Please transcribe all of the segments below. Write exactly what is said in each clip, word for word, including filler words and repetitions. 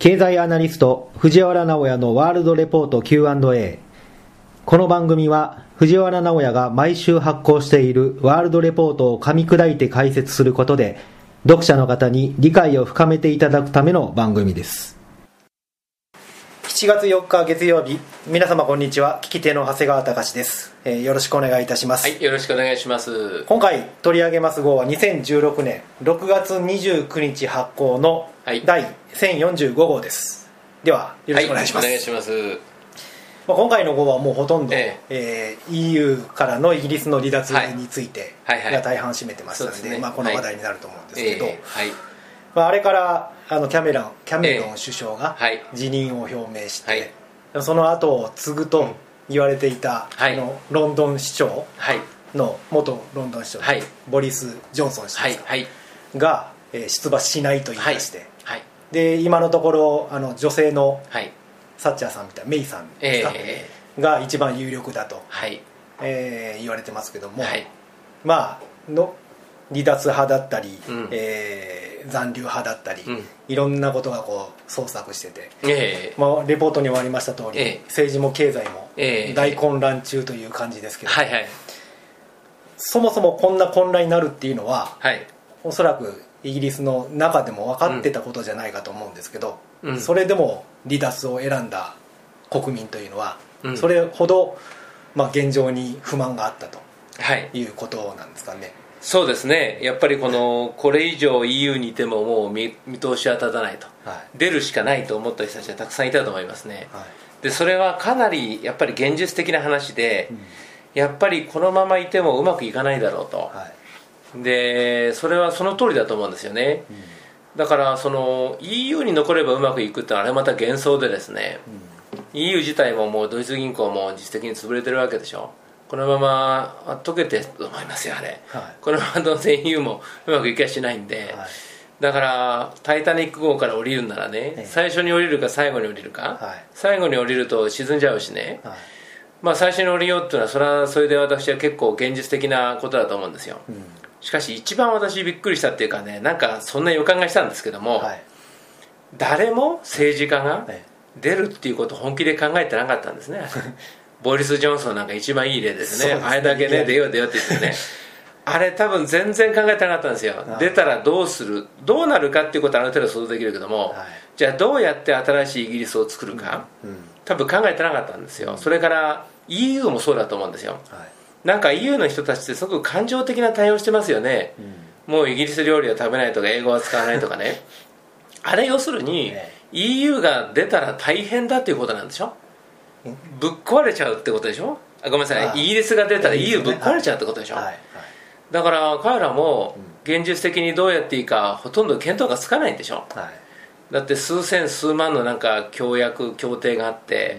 経済アナリスト藤原直哉のワールドレポート キューアンドエー。 この番組は藤原直哉が毎週発行しているワールドレポートを噛み砕いて解説することで読者の方に理解を深めていただくための番組です。しちがつよっか月曜日、皆様こんにちは。聞き手の長谷川隆です、えー、よろしくお願いいたします。 はい、よろしくお願いします。 今回取り上げます号はにせんじゅうろくねんろくがつにじゅうくにち発行の第せんよんじゅうご号です、はい、ではよろしくお願いします。 はい、お願いします。 まあ、今回の号はもうほとんど、 えええー、イーユー からのイギリスの離脱についてが大半占めてましたので、 はいはいはい、 まあ、この話題になると思うんですけど、 はいえーはいまあ、あれからあのキャメロン、キャメロン首相が辞任を表明して、 はいその後を継ぐと言われていた、 はい、 あのロンドン市長の元ロンドン市長、はい、ボリス・ジョンソン氏ですか、はい、が、えー、出馬しないと言い出して、はいはい、で今のところあの女性のサッチャーさんみたいなメイさんですか、えー、が一番有力だと、はいえー、言われてますけども、はい、まあの離脱派だったり、うんえー、残留派だったり、うん、いろんなことがこう創作してて、えーまあ、レポートにもありました通り、えー、政治も経済も大混乱中という感じですけど、えーはいはい、そもそもこんな混乱になるっていうのは、はい、おそらくイギリスの中でも分かってたことじゃないかと思うんですけど、うん、それでも離脱を選んだ国民というのは、うん、それほど、まあ、現状に不満があったということなんですかね。はいそうですね、やっぱりこのこれ以上 イーユー にいてももう 見, 見通しは立たないと、はい、出るしかないと思った人たちはたくさんいたと思いますね、はい、でそれはかなりやっぱり現実的な話で、うん、やっぱりこのままいてもうまくいかないだろうと、はい、でそれはその通りだと思うんですよね、うん、だからその イーユー に残ればうまくいくってのはあれまた幻想でですね、うん、イーユー 自体ももうドイツ銀行も実質的に潰れてるわけでしょ。このまま溶けてると思いますよあれ、はい、このままどうせ イーユー もうまくいきゃしないんで、はい、だからタイタニック号から降りるならね、はい、最初に降りるか最後に降りるか、はい、最後に降りると沈んじゃうしね、はいまあ、最初に降りようっていうのはそれはそれで私は結構現実的なことだと思うんですよ、うん、しかし一番私びっくりしたっていうかね、なんかそんな予感がしたんですけども、はい、誰も政治家が出るっていうことを本気で考えてなかったんですねボリス・ジョンソンなんか一番いい例ですね。あれだけね出よう出ようって言ってねあれ多分全然考えてなかったんですよ。出たらどうするどうなるかっていうことはある程度想像できるけども、はい、じゃあどうやって新しいイギリスを作るか、うんうん、多分考えてなかったんですよ。それから イーユー もそうだと思うんですよ、はい、なんか イーユー の人たちってすごく感情的な対応してますよね、うん、もうイギリス料理を食べないとか英語は使わないとかねあれ要するに イーユー が出たら大変だっていうことなんでしょ。ぶっ壊れちゃうってことでしょ。あごめんなさい、イギリスが出たら イーユー ぶっ壊れちゃうってことでしょ、はいはいはい、だから彼らも現実的にどうやっていいかほとんど見当がつかないんでしょ、はい、だって数千数万のなんか協約協定があって、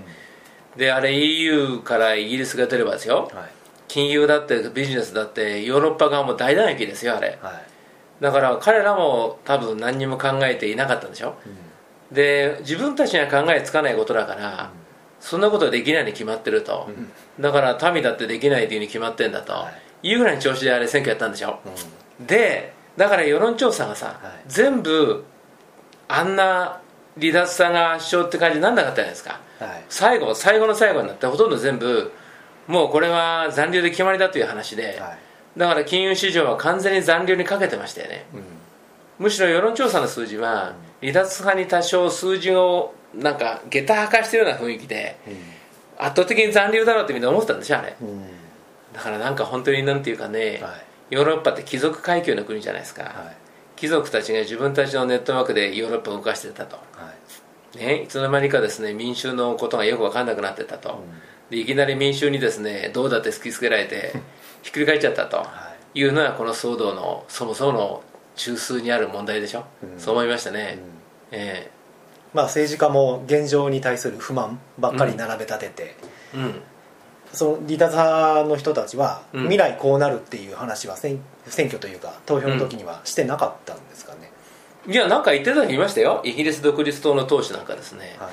うん、であれ イーユー からイギリスが出ればですよ、はい、金融だってビジネスだってヨーロッパ側も大打撃ですよあれ、はい、だから彼らも多分何にも考えていなかったんでしょ、うん、で自分たちには考えつかないことだから、うんそんなことはできないに決まってると、うん、だから民だってできないというに決まってんだと、はい、いうぐらいの調子であれ選挙やったんでしょ、うん、でだから世論調査がさ、はい、全部あんな離脱さが主張って感じになんなかったじゃないですか、はい、最後最後の最後になってほとんど全部もうこれは残留で決まりだという話で、はい、だから金融市場は完全に残留にかけてましたよね、うん、むしろ世論調査の数字は離脱派に多少数字をなんか下駄履かしてるような雰囲気で、うん、圧倒的に残留だろうってみんな思ってたんでしょあれ、うん、だからなんか本当になんていうかね、はい、ヨーロッパって貴族階級の国じゃないですか、はい、貴族たちが自分たちのネットワークでヨーロッパを動かしてたと、はいね、いつの間にかですね民衆のことがよく分かんなくなってたと、うん、でいきなり民衆にですねどうだって突きつけられてひっくり返っちゃったというのはこの騒動のそもそもの中枢にある問題でしょ、うん、そう思いましたね、うんえーまあ、政治家も現状に対する不満ばっかり並べ立てて、うんうん、その離脱派の人たちは、うん、未来こうなるっていう話は選挙というか投票の時にはしてなかったんですかね、 うん、いやなんか言ってた人いましたよ。イギリス独立党の党首なんかですね、はい、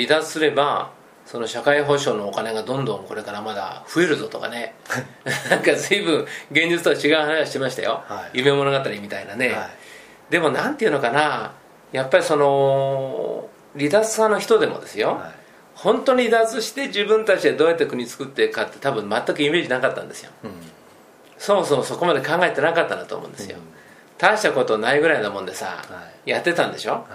離脱すればその社会保障のお金がどんどんこれからまだ増えるぞとかねなんか随分現実とは違う話してましたよ、はい、夢物語みたいなね、はい、でもなんていうのかなやっぱりその離脱派の人でもですよ、はい、本当に離脱して自分たちでどうやって国作っていくかって多分全くイメージなかったんですよ、うん、そもそもそこまで考えてなかったんだと思うんですよ、うん、大したことないぐらいなもんでさ、はい、やってたんでしょ、はい、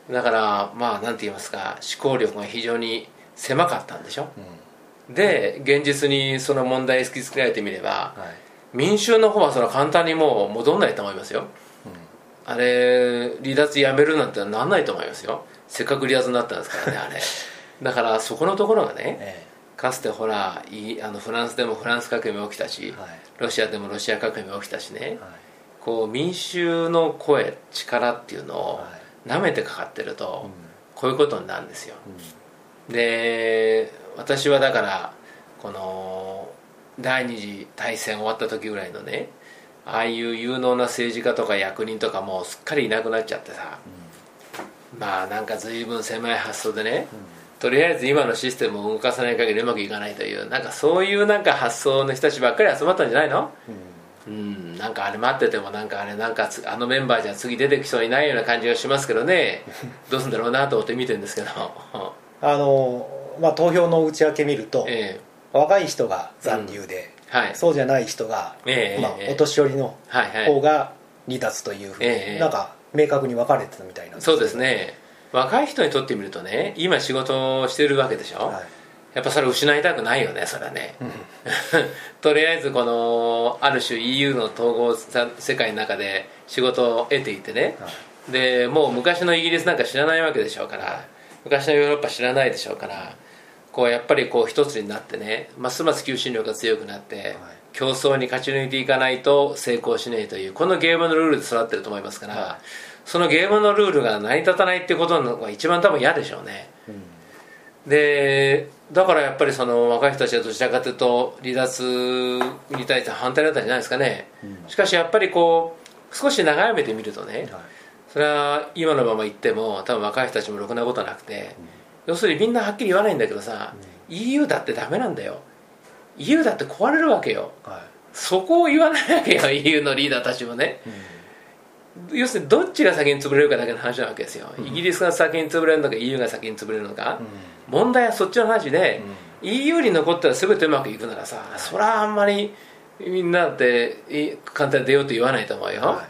だからまあなんて言いますか、思考力が非常に狭かったんでしょ、うん、で現実にその問題を突きつけられてみれば、はい、民衆の方はその簡単にもう戻んないと思いますよ、うん、あれ離脱やめるなんてなんないと思いますよ、せっかく離脱になったんですからねあれだからそこのところがね、ええ、かつてほらいあのフランスでもフランス革命起きたし、はい、ロシアでもロシア革命起きたしね、はい、こう民衆の声力っていうのをなめてかかってると、はい、こういうことになるんですよ、うん、で私はだからこの第二次大戦終わった時ぐらいのね、ああいう有能な政治家とか役人とかもうすっかりいなくなっちゃってさ、うん、まあなんか随分狭い発想でね、うん、とりあえず今のシステムを動かさない限りうまくいかないという、なんかそういうなんか発想の人たちばっかり集まったんじゃないの、うん、うん、なんかあれ待っててもなんかあれなんかあのメンバーじゃ次出てきそうにないような感じがしますけどねどうするんだろうなと思って見てるんですけどあの、まあ、投票の内訳見ると、えー、若い人が残留で、うん、はい、そうじゃない人が、えーまあ、お年寄りの方が離脱というふうに、えー、なんか明確に分かれてたみたいなんですけど、 そうですね、若い人にとってみるとね、今仕事をしてるわけでしょ、はい、やっぱそれ失いたくないよね、それはね、うん、とりあえずこのある種 イーユー の統合世界の中で仕事を得ていてね、はい、でもう昔のイギリスなんか知らないわけでしょうから、はい、昔のヨーロッパ知らないでしょうから、こうやっぱりこう一つになってね、ますます求心力が強くなって、はい、競争に勝ち抜いていかないと成功しないという、このゲームのルールで育ってると思いますから、はい、そのゲームのルールが成り立たないっていうことが一番多分嫌でしょうね、うん、でだからやっぱりその若い人たちはどちらかというと離脱に対して反対だったんじゃないですかね、うん、しかしやっぱりこう少し長い目で見るとね、はい、それは今のまま言っても多分若い人たちもろくなことはなくて、うん、要するにみんなはっきり言わないんだけどさ、うん、イーユー だってダメなんだよ、 イーユー だって壊れるわけよ、はい、そこを言わないわけよ イーユー のリーダーたちもね、うん、要するにどっちが先に潰れるかだけの話なわけですよ、うん、イギリスが先に潰れるのか イーユー が先に潰れるのか、うん、問題はそっちの話で、うん、イーユー に残ったら全てうまくいくならさ、はい、そりゃあんまりみんなって簡単に出ようと言わないと思うよ、はいはい、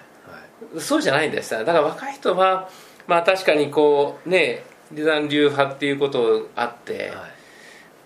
そうじゃないんです。だから若い人はまあ確かにこうね離残留派っていうことあって、はい、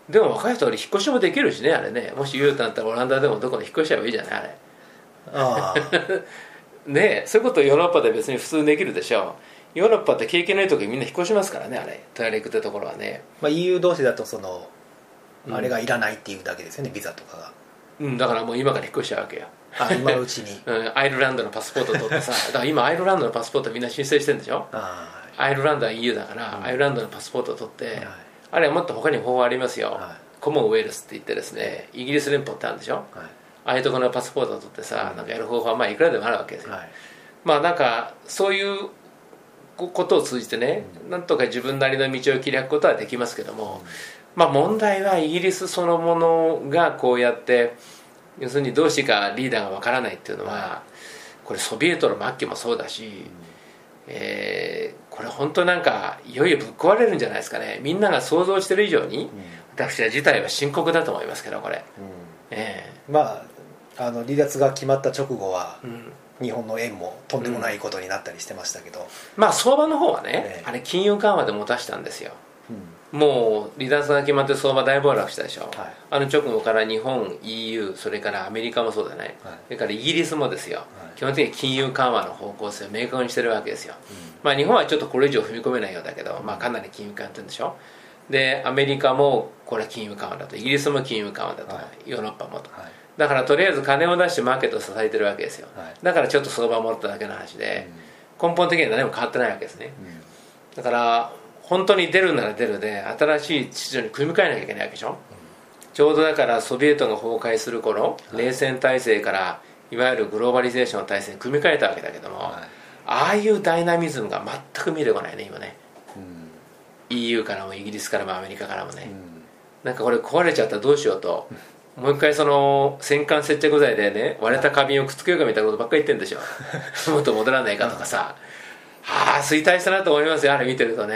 でも若い人は引っ越しもできるしね、あれね、もし言うとなったらオランダでもどこに引っ越しちゃえばいいじゃないあれあね、そういうことヨーロッパで別に普通できるでしょう。ヨーロッパって景気のいい時みんな引っ越しますからね、あれトヤレクってところはね、 まあ、イーユー 同士だとその、うん、あれがいらないっていうだけですよね、ビザとかが、 うん、だからもう今から引っ越しちゃうわけよ、 あ今のうちに、 うん、アイルランドのパスポート取ってさだから今アイルランドのパスポートみんな申請してるんでしょ、あアイルランドは イーユー だから、うん、アイルランドのパスポートを取って、はい、あれはもっと他に方法ありますよ、はい、コモンウェルスって言ってですね、イギリス連邦ってあるんでしょ、はい、ああいうところのパスポートを取ってさ、なんかやる方法はまあいくらでもあるわけですよ、はい、まあなんかそういうことを通じてね、うん、なんとか自分なりの道を切り開くことはできますけども、うん、まあ問題はイギリスそのものがこうやって要するにどうしてかリーダーがわからないっていうのは、これソビエトの末期もそうだし、うん、えー、これ本当なんかいよいよぶっ壊れるんじゃないですかね。みんなが想像してる以上に、うん、私は事態は深刻だと思いますけどこれ、うん、 えー、まああの離脱が決まった直後は、うん、日本の円もとんでもないことになったりしてましたけど、うん、 まあ相場の方はね、えー、あれ金融緩和で持たしたんですよ、うん、もう離脱が決まって相場大暴落したでしょ、はい、あの直後から日本 イーユー それからアメリカもそうだね、はい、それからイギリスもですよ、はい、基本的に金融緩和の方向性を明確にしてるわけですよ、うん、まあ日本はちょっとこれ以上踏み込めないようだけど、まあ、かなり金融緩和ってるんでしょ。でアメリカもこれは金融緩和だと、イギリスも金融緩和だと、はい、ヨーロッパもと、はい、だからとりあえず金を出してマーケットを支えてるわけですよ、はい、だからちょっと相場を戻っただけの話で、うん、根本的には何も変わってないわけですね、うん、だから本当に出るなら出るで新しい秩序に組み替えなきゃいけないわけでしょ、うん、ちょうどだからソビエトが崩壊する頃、はい、冷戦体制からいわゆるグローバリゼーションの体制に組み替えたわけだけども、はい、ああいうダイナミズムが全く見えてこないね今ね、うん、イーユー からもイギリスからもアメリカからもね、うん、なんかこれ壊れちゃったらどうしようと、うん、もう一回その戦艦接着剤でね割れた花瓶をくっつけようかみたいなことばっかり言ってるんでしょもっと戻らないかとかさ、はあ衰退したなと思いますよあれ見てるとね。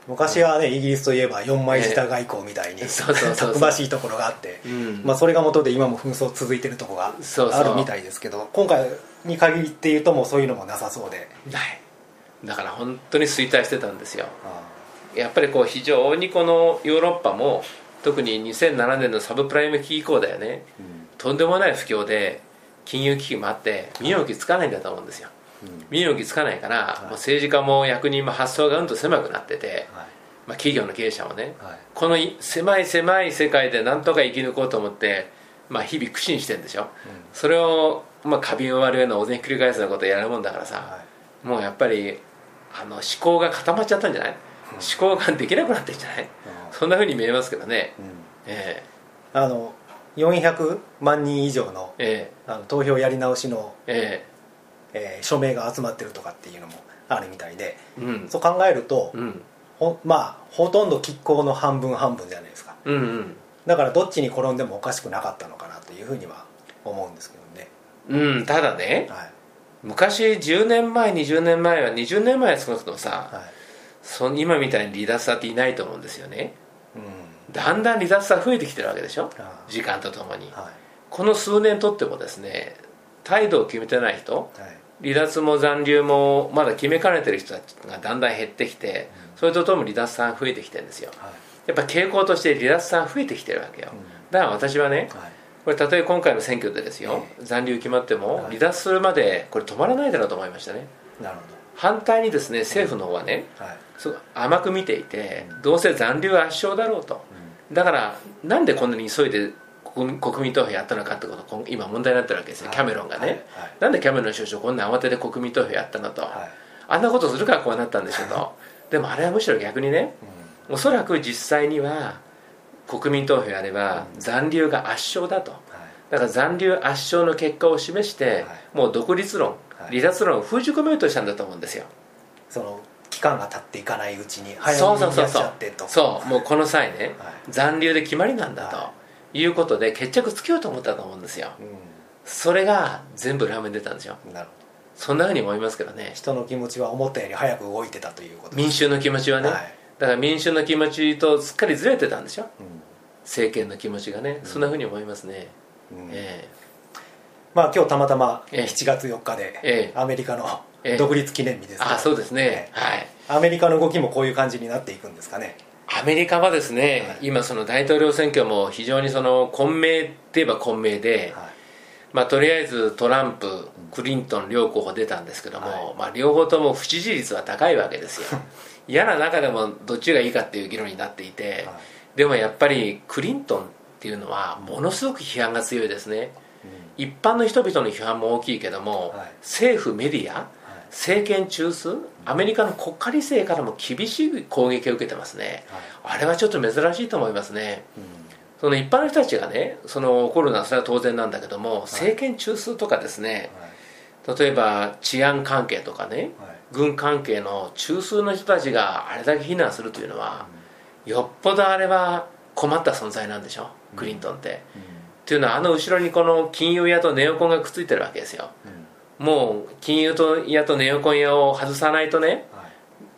昔はね、イギリスといえば四枚舌外交みたいに、えー、たくましいところがあって、うん、まあ、それが元で今も紛争続いてるところがあるみたいですけど、そうそう、今回に限って言うともうそういうのもなさそうで、 ない、だから本当に衰退してたんですよ。やっぱりこう非常にこのヨーロッパも特ににせんななねんのサブプライム危機以降だよね、うん、とんでもない不況で金融危機もあって身動きつかないんだと思うんですよ、うん、身動きつかないから、はい、もう政治家も役人も発想がうんと狭くなってて、はい、まあ、企業の経営者もね、はい、この狭い狭い世界でなんとか生き抜こうと思って、まあ、日々苦心してるんでしょ、うん、それを、まあ、カビを割るようなお膳繰り返すようなことをやるもんだからさ、はい、もうやっぱりあの思考が固まっちゃったんじゃない、うん、思考ができなくなってるんじゃない、うん、そんなふうに見えますけどね、うん、 えー、あのよんひゃくまんにん以上 の,、えー、あの投票やり直しの、えーえー、署名が集まってるとかっていうのもあるみたいで、うん、そう考えると、うん、ほまあ、ほとんど拮抗の半分半分じゃないですか、うんうん、だからどっちに転んでもおかしくなかったのかなというふうには思うんですけどね、 うん、ただね、はい、昔じゅうねんまえにじゅうねんまえはにじゅうねんまえは少なくともさ、はい、その今みたいに離脱者っていないと思うんですよね、うん、だんだん離脱者増えてきてるわけでしょ、時間とともに、はい、この数年とってもですね、態度を決めてない人、はい、離脱も残留もまだ決めかねてる人たちがだんだん減ってきて、うん、それとともに離脱者増えてきてるんですよ、はい、やっぱ傾向として離脱者増えてきてるわけよ、うん、だから私はね、はい、これたとえ今回の選挙でですよ、えー、残留決まっても離脱するまでこれ止まらないだろうと思いましたね。なるほど。反対にですね、政府の方はね、うん、はい、そう甘く見ていて、うん、どうせ残留圧勝だろうと、うん、だからなんでこんなに急いで国民投票やったのかってことを今問題になってるわけですよ、はい、キャメロンがね、はいはい、なんでキャメロン首相こんな慌てて国民投票やったのと、はい、あんなことするからこうなったんでしょとでもあれはむしろ逆にね、うん、おそらく実際には国民投票やれば残留が圧勝だと、だから残留圧勝の結果を示して、はい、もう独立論、はい、離脱論を封じ込めようとしたんだと思うんですよ。 その期間が経っていかないうちに早めにやっちゃってと、 そうそうそうそう、もうこの際ね、はい、残留で決まりなんだと、はい、いうことで決着つけようと思ったと思うんですよ、うん、それが全部ラーメン出たんですよ。なるほど。そんなふうに思いますけどね。 人の気持ちは思ったより早く動いてたということです。 民衆の気持ちはね、はい、だから民衆の気持ちとすっかりずれてたんでしょ、うん、政権の気持ちがね、うん、そんなふうに思いますね、うん、えーまあ、今日たまたましちがつよっかで、ええ、アメリカの独立記念日ですけど、 ええ、あ、そうですね、はい、 アメリカの動きもこういう感じになっていくんですかね。 アメリカはですね、はい、今その大統領選挙も非常にその混迷っていえば混迷で、はい、まあ、とりあえずトランプ、クリントン両候補出たんですけども、はい、まあ、両方とも不支持率は高いわけですよ嫌な中でもどっちがいいかっていう議論になっていて、はい、でもやっぱりクリントンっていうのはものすごく批判が強いですね。一般の人々の批判も大きいけども、はい、政府メディア、はい、政権中枢、アメリカの国家理性からも厳しい攻撃を受けてますね、はい、あれはちょっと珍しいと思いますね、うん、その一般の人たちがね、その怒るのはそれは当然なんだけども、はい、政権中枢とかですね、はい、例えば治安関係とかね、はい、軍関係の中枢の人たちがあれだけ非難するというのは、うん、よっぽどあれは困った存在なんでしょ、うん、クリントンって、うん、っていうのはあの後ろにこの金融屋とネオコンがくっついてるわけですよ、うん、もう金融屋とネオコン屋を外さないとね、はい、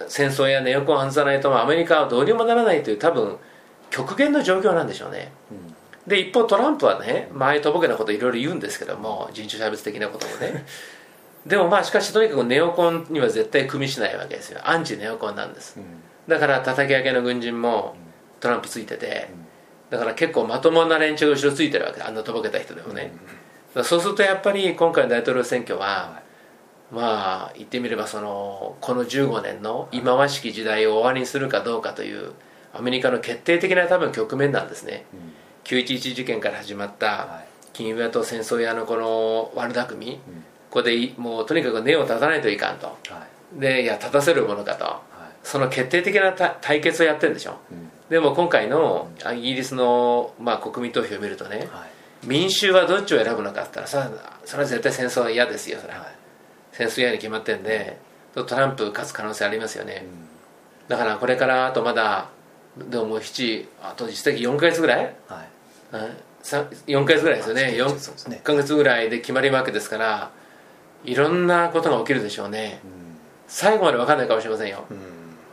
戦争やネオコンを外さないとアメリカはどうにもならないという多分極限の状況なんでしょうね、うん、で一方トランプはね、前とぼけなこといろいろ言うんですけども、人種差別的なこともねでもまあしかしとにかくネオコンには絶対組みしないわけですよ。アンチネオコンなんです、うん、だから叩き上げの軍人もトランプついてて、うん、だから結構まともな連中が後ろついてるわけ、あんなとぼけた人でもね、うん、そうするとやっぱり今回の大統領選挙は、はい、まあ言ってみればそのこのじゅうごねんの忌まわしき時代を終わりにするかどうかというアメリカの決定的な多分局面なんですね、うん、きゅういちいち事件から始まった金融屋と戦争屋のこの悪巧み、うん、ここでもうとにかく根を立たないといかんと、はい、でいや立たせるものかと、はい、その決定的な対決をやってるんでしょ、うん、でも今回のイギリスの、まあ、国民投票を見るとね、はい、民衆はどっちを選ぶのかって言ったら、それは絶対戦争は嫌ですよ、それは、はい、戦争嫌に決まってるんでトランプ勝つ可能性ありますよね、うん、だからこれからあとまだでももうななあと実際よんかげつぐらい、はい、よんかげつぐらいですよね、よんかげつぐらいで決まるわけですから、いろんなことが起きるでしょうね、うん、最後まで分かんないかもしれませんよ、うん、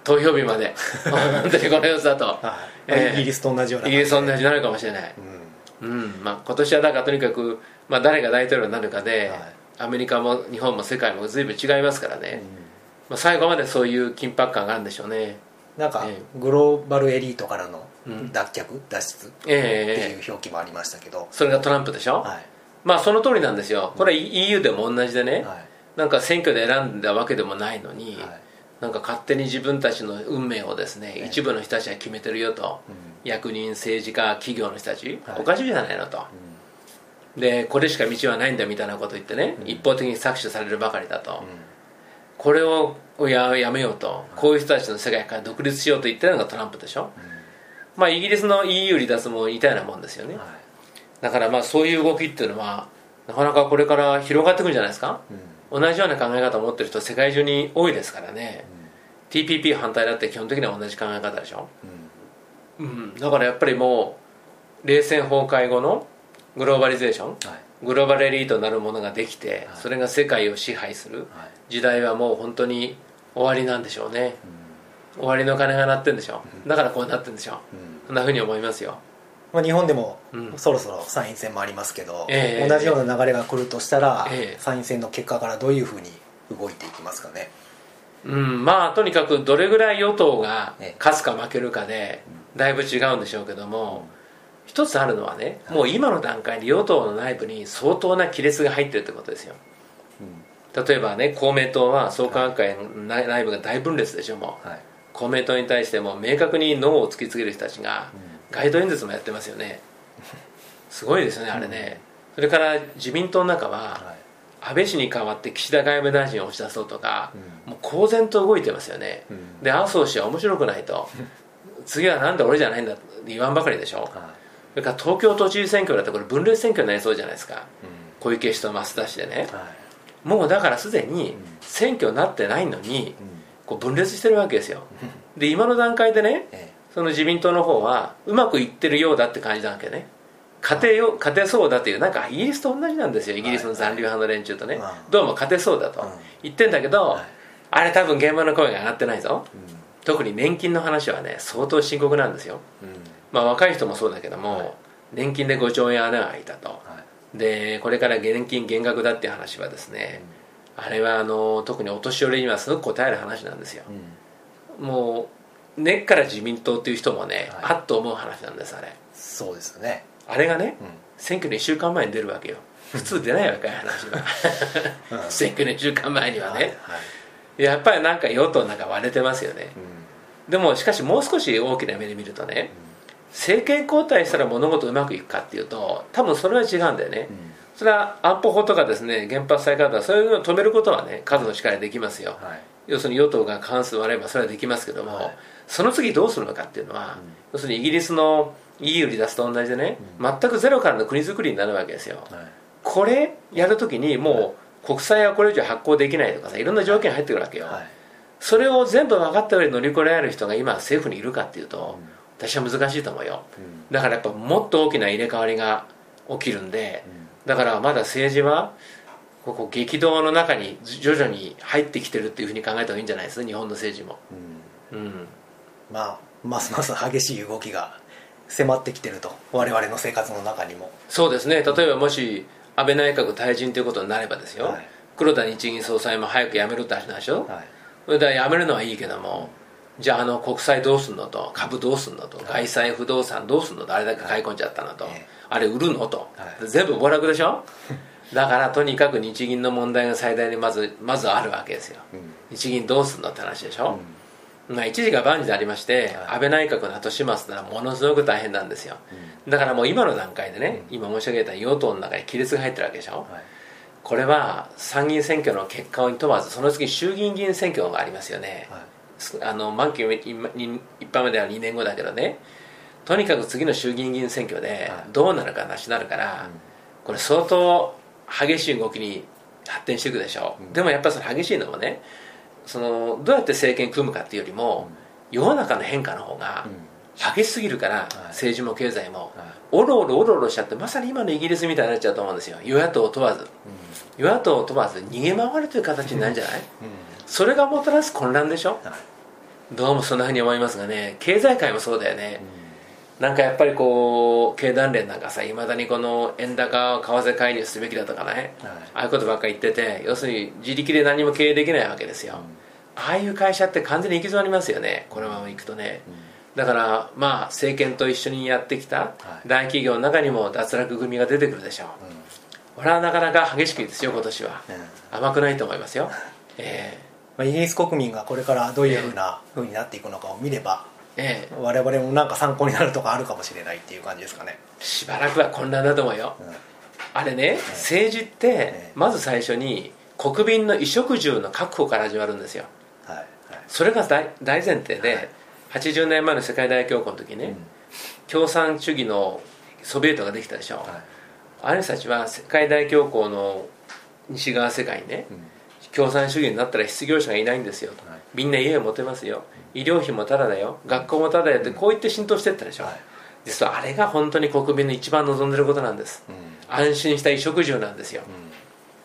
投票日まで本当にこの様子だと、 はい、えー、イギリスと同じようなイギリスと同じになるかもしれない、うんうん、まあ、今年はだからとにかく、まあ、誰が大統領になるかで、はい、アメリカも日本も世界も随分違いますからね、うん、まあ、最後までそういう緊迫感があるんでしょうね。 なんか、えー、グローバルエリートからの脱却、うん、脱出っていう表記もありましたけど、 えー、それがトランプでしょ、はい、まあその通りなんですよ。これは イーユー でも同じでね、はい、なんか選挙で選んだわけでもないのに、はい、なんか勝手に自分たちの運命をですね、えー、一部の人たちが決めてるよと、うん、役人、政治家、企業の人たち、はい、おかしいじゃないのと、うん、でこれしか道はないんだみたいなこと言ってね、うん、一方的に搾取されるばかりだと、うん、これを や, やめようと、こういう人たちの世界から独立しようと言ってるのがトランプでしょ、うん、まあイギリスの イーユー 離脱も似たようなもんですよね、はい、だからまあそういう動きっていうのはなかなかこれから広がってくるんじゃないですか、うん、同じような考え方を持ってる人世界中に多いですからね、うん、ティーピーピー 反対だって基本的には同じ考え方でしょ、うんうん、だからやっぱりもう冷戦崩壊後のグローバリゼーション、はい、グローバルエリートなるものができて、はい、それが世界を支配する時代はもう本当に終わりなんでしょうね、うん、終わりの鐘が鳴ってるんでしょう、だからこうなってるんでしょう、うん、そんなふうに思いますよ。 まあ、日本でもそろそろ参院選もありますけど、えー、同じような流れが来るとしたら、えー、参院選の結果からどういうふうに動いていきますかね。 うん、まあとにかくどれぐらい与党が勝つか負けるかでだいぶ違うんでしょうけども、うん、一つあるのはね、もう今の段階で与党の内部に相当な亀裂が入ってるってことですよ、うん、例えばね、公明党は創価学会の内部が大分裂でしょ。もう、はい、公明党に対しても明確にノーを突きつける人たちが街頭演説もやってますよね。すごいですよねあれね、うん、それから自民党の中は、はい、安倍氏に代わって岸田外務大臣を押し出そうとか、うん、もう公然と動いてますよね、うん、で麻生氏は面白くないと次はなんで俺じゃないんだって言わんばかりでしょ、はい、それから東京都知事選挙だってこれ分裂選挙になりそうじゃないですか、うん、小池氏と増田氏でね、はい、もうだからすでに選挙になってないのに、うん、こう分裂してるわけですよ。で今の段階でね、ええ、その自民党の方はうまくいってるようだって感じなわけね。勝てよ勝てそうだという、なんかイギリスと同じなんですよ、イギリスの残留派の連中とね、はい、どうも勝てそうだと言ってんだけど、はい、あれ多分現場の声が上がってないぞ、うん、特に年金の話はね相当深刻なんですよ、うん、まあ若い人もそうだけども、はい、年金でごちょうえん穴が開いたと、はい、でこれから現金減額だっていう話はですね、うん、あれはあの特にお年寄りにはすごく答える話なんですよ、うん、もう根っから自民党っていう人もね、はい、あっと思う話なんです。あれそうですよね。 あれがね、うん、選挙のいっしゅうかんまえに出るわけよ。普通出ないわけ話は、うん、選挙のいっしゅうかんまえにはね、はいはい、やっぱりなんか与党なんか割れてますよね、うん、でもしかしもう少し大きな目で見るとね、うん、政権交代したら物事うまくいくかっていうと多分それは違うんだよね、うん、それは安保法とかですね、原発再稼働、そういうのを止めることはね数の力でできますよ、はい、要するに与党が過半数割ればそれはできますけども、はい、その次どうするのかっていうのは、うん、要するにイギリスの イーユー 離脱と同じでね、うん、全くゼロからの国づくりになるわけですよ、はい、これやるときにもう国債はこれ以上発行できないとかさ、いろんな条件入ってくるわけよ、はい、それを全部分かった上で乗り越えられる人が今政府にいるかっていうと、うん、私は難しいと思うよ、うん、だからやっぱもっと大きな入れ替わりが起きるんで、うん、だからまだ政治はここ激動の中に徐々に入ってきてるっていうふうに考えた方がいいんじゃないですか、日本の政治も、うんうん、 まあますます激しい動きが迫ってきてると、我々の生活の中にも。 そうですね、例えばもし安倍内閣退陣ということになればですよ、はい、黒田日銀総裁も早く辞めるって話なんでしょ、はい、それで辞めるのはいいけども、じゃああの国債どうすんのと、株どうすんのと、はい、外債不動産どうすんのと、あれだけ買い込んじゃったのと、はい、あれ売るのと、はい、全部暴落でしょだからとにかく日銀の問題が最大にまずまずあるわけですよ、うん、日銀どうすんのって話でしょ、うんまあ、一時が万事でありまして、はい、安倍内閣の後始末ならものすごく大変なんですよ、うん、だからもう今の段階でね、うん、今申し上げた与党の中に亀裂が入ってるわけでしょ、はい、これは参議院選挙の結果を問わずその次衆議院議員選挙がありますよね、はい、あの満期一般目ではにねんごだけどね、とにかく次の衆議院議員選挙でどうなるかなしなるから、はい、これ相当激しい動きに発展していくでしょう、うん、でもやっぱりその激しいのもね、そのどうやって政権組むかっていうよりも、うん、世の中の変化の方が激しすぎるから、うん、政治も経済も、はい、おろおろおろおろしちゃって、まさに今のイギリスみたいになっちゃうと思うんですよ。与野党を問わず、うん、与野党を問わず逃げ回るという形になるんじゃない、うん、それがもたらす混乱でしょ、はい、 どうもそんなふうに思いますがね、経済界もそうだよね、うん、なんかやっぱりこう経団連なんかさ、いまだにこの円高を為替介入すべきだとかね、はい、ああいうことばっかり言ってて、要するに自力で何も経営できないわけですよ、うん、ああいう会社って完全に行き詰まりますよね、このままいくとね、うん、だからまあ政権と一緒にやってきた大企業の中にも脱落組が出てくるでしょう、うん、これはなかなか激しくですよ今年は、うん、甘くないと思いますよ、えーまあ、イギリス国民がこれからどういうふうなふうになっていくのかを見れば、えー、我々もなんか参考になるとかあるかもしれないっていう感じですかね。 しばらくは混乱だと思うよ、うん、あれね、えー、政治ってまず最初に国民の衣食住の確保から始まるんですよ、はいはい、それが 大, 大前提で、はい、はちじゅうねんまえの世界大恐慌の時ね、うん、共産主義のソビエトができたでしょ、はい、あれたちは世界大恐慌の西側世界にね、うん、共産主義になったら失業者がいないんですよと、はい、みんな家を持てますよ、医療費もタダだよ、学校もタダだよって、こう言って浸透していったでしょ、はい、実はあれが本当に国民の一番望んでることなんです、うん、安心した衣食住なんですよ、うん、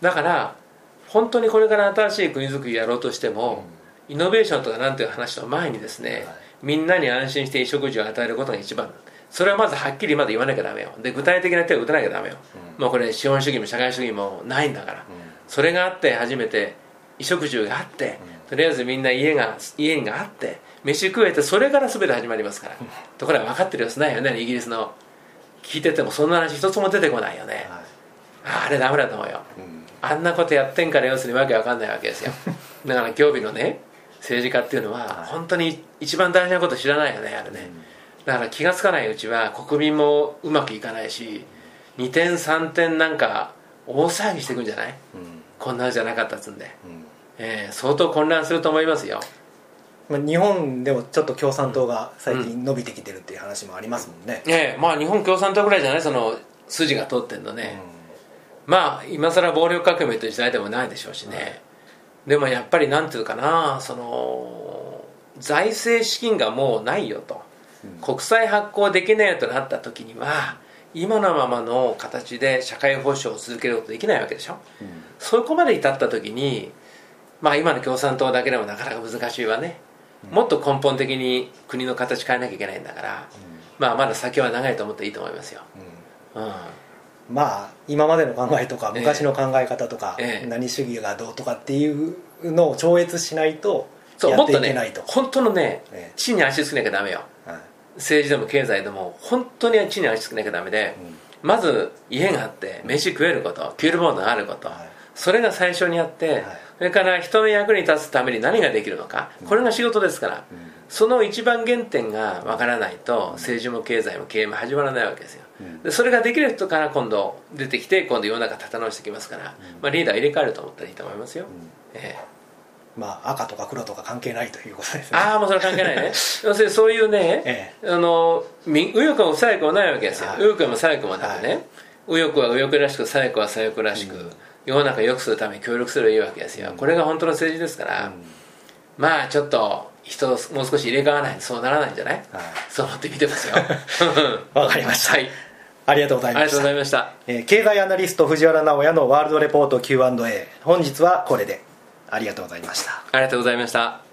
だから本当にこれから新しい国づくりやろうとしても、うん、イノベーションとかなんていう話の前にですね、はい、みんなに安心して衣食住を与えることが一番、それはまずはっきりまだ言わなきゃダメよ、で具体的な手を打たなきゃダメよ、うん、もうこれ資本主義も社会主義もないんだから、うん、それがあって初めて衣食住があって、うん、とりあえずみんな家が家があって飯食えて、それから全て始まりますから、うん、ところが分かってる様子ないよね、イギリスの聞いててもそんな話一つも出てこないよね、はい、あ, あれダメだと思うよ、うん、あんなことやってんから要するにわけわかんないわけですよだから今日のね政治家っていうのは本当に一番大事なこと知らないよね、あれね、うん、だから気がつかないうちは国民もうまくいかないし、にてんさんてんなんか大騒ぎしていくんじゃない、うん、こんなのじゃなかったっつんで、うん、えー、相当混乱すると思いますよ。 日本でもちょっと共産党が最近伸びてきてるっていう話もありますもんね、 うんえー、まあ日本共産党ぐらいじゃない、その筋が通ってんのね、うん、まあ今更暴力革命という時代でもないでしょうしね、はい、でもやっぱりなんていうかな、その財政資金がもうないよと、うん、国債発行できないよとなった時には今のままの形で社会保障を続けることできないわけでしょ、うん、そこまで至った時にまあ今の共産党だけでもなかなか難しいわね、うん、もっと根本的に国の形変えなきゃいけないんだから、うん、まあまだ先は長いと思っていいと思いますよ、うんうん、 まあ今までの考えとか昔の考え方とか、ええ、何主義がどうとかっていうのを超越しないとやっていけないと、 もっとね本当のね、ええ、地に足つけなきゃダメよ、はい、政治でも経済でも本当に地に足つけなきゃダメで、うん、まず家があって飯食えること、給料ボードがあること、はい、それが最初にあって、はい、それから人の役に立つために何ができるのか、これが仕事ですから、うん、その一番原点がわからないと政治も経済も経営も始まらないわけですよ、うん、でそれができる人から今度出てきて、今度世の中立て直してきますから、うん、まあ、リーダー入れ替えると思ったらいいと思いますよ、うん、ええ、 まあ、赤とか黒とか関係ないということですね。 ああ、もうそれは関係ないね要するにそういうね、ええ、あの右翼も左翼もないわけですよ、はい、右翼も左翼もなくね、はい、右翼は右翼らしく左翼は左翼らしく、うん、世の中を良くするために協力すればいいわけですよ、うん、これが本当の政治ですから、うん、まあちょっと人をもう少し入れ替わらないとそうならないんじゃない、はい、そう思って見てますよわかりました、はい、ありがとうございました。 ありがとうございました、 えー、経済アナリスト藤原直也のワールドレポート キューアンドエー、 本日はこれでありがとうございました。 ありがとうございました。